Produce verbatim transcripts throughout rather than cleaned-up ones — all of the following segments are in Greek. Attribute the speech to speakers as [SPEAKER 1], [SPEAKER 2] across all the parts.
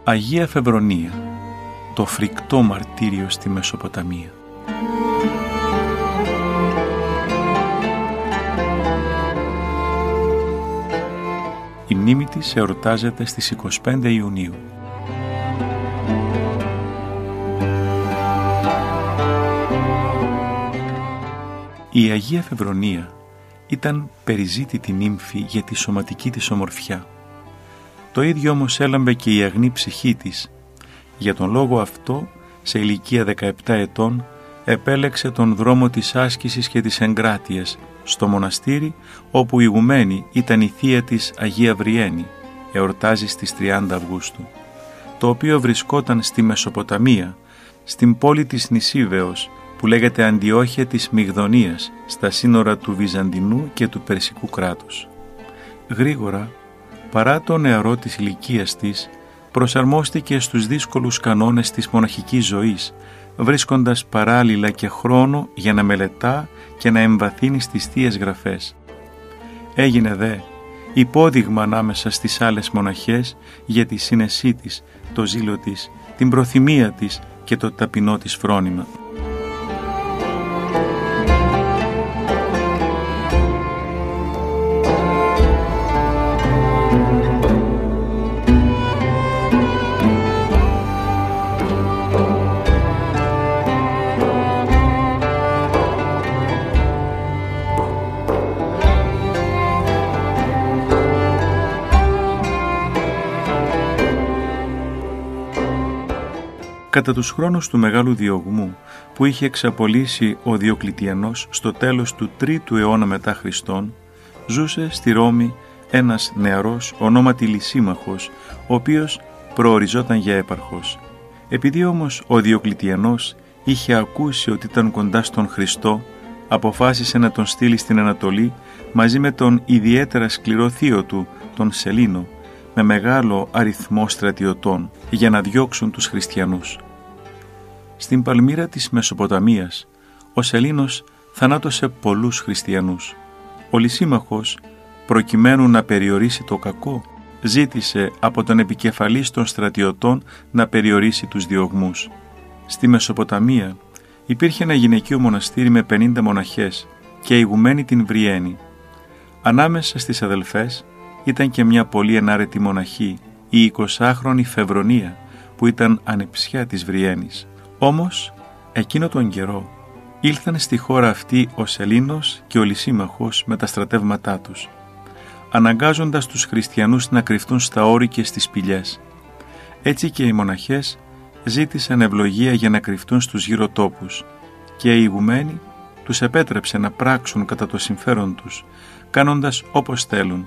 [SPEAKER 1] Αγία Φεβρονία, το φρικτό μαρτύριο στη Μεσοποταμία. Η μνήμη της εορτάζεται στις είκοσι πέντε Ιουνίου. Η Αγία Φεβρονία ήταν περιζήτητη νύμφη για τη σωματική της ομορφιά. Το ίδιο όμως έλαμπε και η αγνή ψυχή της. Για τον λόγο αυτό, σε ηλικία δεκαεπτά ετών, επέλεξε τον δρόμο της άσκησης και της εγκράτειας στο μοναστήρι, όπου η ηγουμένη ήταν η θεία της Αγία Βριένη, εορτάζει στις τριάντα Αυγούστου, το οποίο βρισκόταν στη Μεσοποταμία, στην πόλη της Νησίβεως, που λέγεται Αντιόχεια της Μυγδονίας, στα σύνορα του Βυζαντινού και του Περσικού κράτους. Γρήγορα, παρά το νεαρό της ηλικίας της, προσαρμόστηκε στους δύσκολους κανόνες της μοναχικής ζωής, βρίσκοντας παράλληλα και χρόνο για να μελετά και να εμβαθύνει στις Θείες Γραφές. Έγινε δε υπόδειγμα ανάμεσα στις άλλες μοναχές για τη σύνεσή της, το ζήλο της, την προθυμία της και το ταπεινό της φρόνημα. Κατά τους χρόνους του Μεγάλου Διωγμού, που είχε εξαπολύσει ο Διοκλητιανός στο τέλος του τρίτου αιώνα μετά Χριστόν, ζούσε στη Ρώμη ένας νεαρός ονόματι Λυσίμαχος, ο οποίος προοριζόταν για έπαρχος. Επειδή όμως ο Διοκλητιανός είχε ακούσει ότι ήταν κοντά στον Χριστό, αποφάσισε να τον στείλει στην Ανατολή μαζί με τον ιδιαίτερα σκληρό θείο του, τον Σελήνο, με μεγάλο αριθμό στρατιωτών για να διώξουν τους χριστιανούς. Στην Παλμύρα της Μεσοποταμίας, ο Σελήνος θανάτωσε πολλούς χριστιανούς. Ο Λυσίμαχος, προκειμένου να περιορίσει το κακό, ζήτησε από τον επικεφαλής των στρατιωτών να περιορίσει τους διωγμούς. Στη Μεσοποταμία υπήρχε ένα γυναικείο μοναστήρι με πενήντα μοναχές και ηγουμένη την Βριένη. Ανάμεσα στις αδελφές ήταν και μια πολύ ενάρετη μοναχή, η εικοσάχρονη Φεβρονία, που ήταν ανεψιά της Βριένης. Όμως, εκείνο τον καιρό, ήλθαν στη χώρα αυτή ο Σελήνος και ο Λυσίμαχος με τα στρατεύματά τους, αναγκάζοντας τους χριστιανούς να κρυφτούν στα όρη και στις σπηλιές. Έτσι και οι μοναχές ζήτησαν ευλογία για να κρυφτούν στους γύρω τόπους και η ηγουμένη τους επέτρεψε να πράξουν κατά το συμφέρον τους, κάνοντας όπως θέλουν.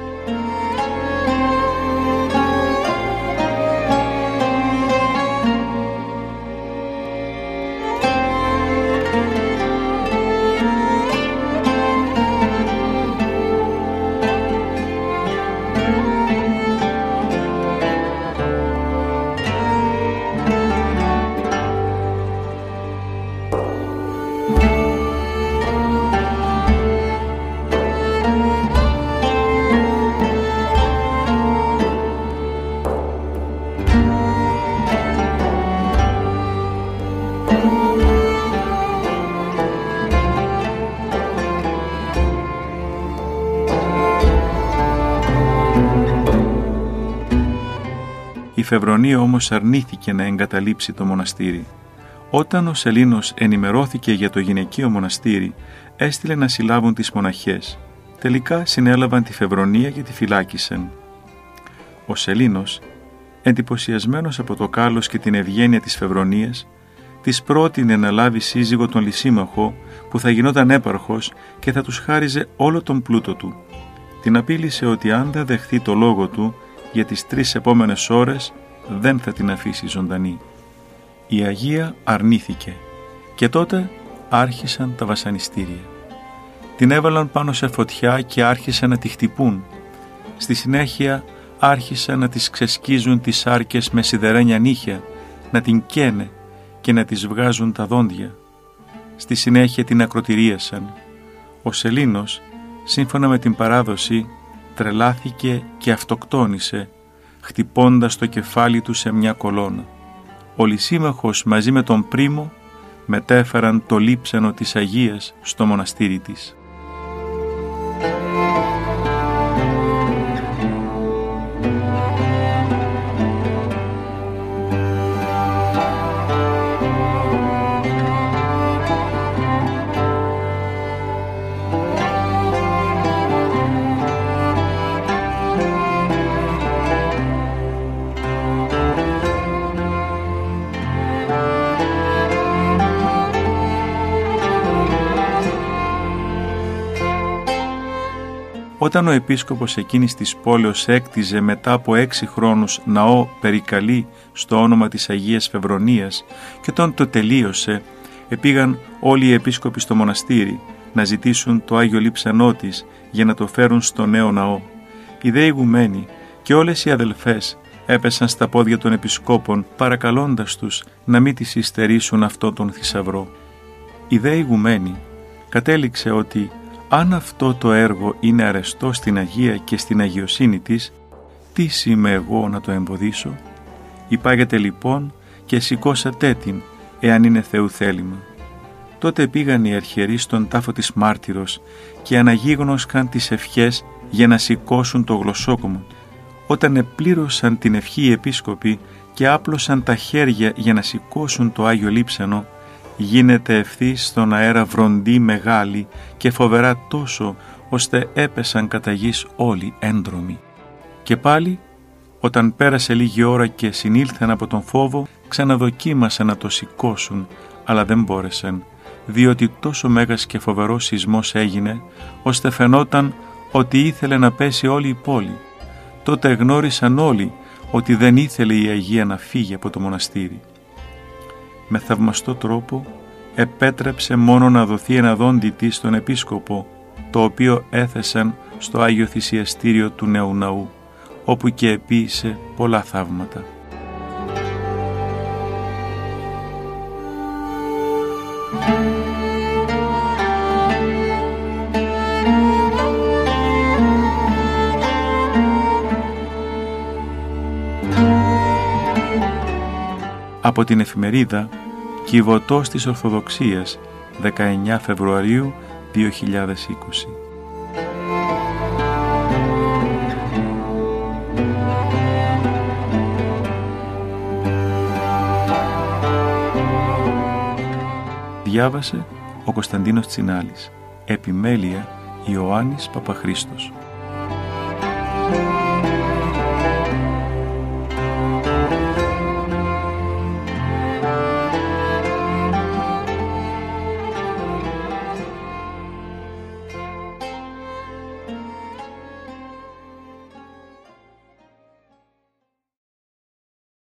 [SPEAKER 1] Η Φεβρονία όμως αρνήθηκε να εγκαταλείψει το μοναστήρι. Όταν ο Σελήνος ενημερώθηκε για το γυναικείο μοναστήρι, έστειλε να συλλάβουν τις μοναχές. Τελικά συνέλαβαν τη Φεβρονία και τη φυλάκισαν. Ο Σελήνος, εντυπωσιασμένος από το κάλος και την ευγένεια της Φεβρονίας, της πρότεινε να λάβει σύζυγο τον Λυσίμαχο, που θα γινόταν έπαρχος και θα τους χάριζε όλο τον πλούτο του. Την απείλησε ότι αν δεν δεχθεί το λόγο του, για τις τρεις επόμενες ώρες δεν θα την αφήσει ζωντανή. Η Αγία αρνήθηκε και τότε άρχισαν τα βασανιστήρια. Την έβαλαν πάνω σε φωτιά και άρχισαν να τη χτυπούν. Στη συνέχεια άρχισαν να της ξεσκίζουν τις σάρκες με σιδερένια νύχια, να την καίνε και να της βγάζουν τα δόντια. Στη συνέχεια την ακροτηρίασαν. Ο Σελήνος, σύμφωνα με την παράδοση, τρελάθηκε και αυτοκτόνησε, χτυπώντας το κεφάλι του σε μια κολόνα. Ο Λυσίμαχος μαζί με τον Πρίμο μετέφεραν το λείψανο της Αγίας στο μοναστήρι της. Όταν ο επίσκοπος εκείνης της πόλεως έκτιζε μετά από έξι χρόνους ναό Περικαλή στο όνομα της Αγίας Φεβρονίας και όταν το τελείωσε, επήγαν όλοι οι επίσκοποι στο μοναστήρι να ζητήσουν το Άγιο Λείψανό της για να το φέρουν στο νέο ναό. Οι δε ηγουμένοι και όλες οι αδελφές έπεσαν στα πόδια των επισκόπων παρακαλώντας τους να μην τις υστερήσουν αυτό τον θησαυρό. Οι δε ηγουμένοι κατέληξε ότι αν αυτό το έργο είναι αρεστό στην Αγία και στην αγιοσύνη της, τι είμαι εγώ να το εμποδίσω? Υπάγεται λοιπόν και σηκώσατε την, εάν είναι Θεού θέλημα. Τότε πήγαν οι αρχιερείς στον τάφο της Μάρτυρος και αναγίγνωσαν τις ευχές για να σηκώσουν το γλωσσόκομο. Όταν επλήρωσαν την ευχή οι επίσκοποι και άπλωσαν τα χέρια για να σηκώσουν το Άγιο Λείψανο, γίνεται ευθύς στον αέρα βροντή μεγάλη και φοβερά τόσο, ώστε έπεσαν κατά γης όλοι έντρομοι. Και πάλι, όταν πέρασε λίγη ώρα και συνήλθαν από τον φόβο, ξαναδοκίμασαν να το σηκώσουν, αλλά δεν μπόρεσαν, διότι τόσο μέγας και φοβερός σεισμός έγινε, ώστε φαινόταν ότι ήθελε να πέσει όλη η πόλη. Τότε γνώρισαν όλοι ότι δεν ήθελε η Αγία να φύγει από το μοναστήρι. Με θαυμαστό τρόπο επέτρεψε μόνο να δοθεί ένα δόντι της στον επίσκοπο, το οποίο έθεσαν στο Άγιο Θυσιαστήριο του νέου ναού, όπου και επίησε πολλά θαύματα. Από την εφημερίδα Κιβωτός της Ορθοδοξίας, δεκαεννέα Φεβρουαρίου δύο χιλιάδες είκοσι. Διάβασε ο Κωνσταντίνος Τσινάλης. Επιμέλεια Ιωάννης Παπαχρήστος.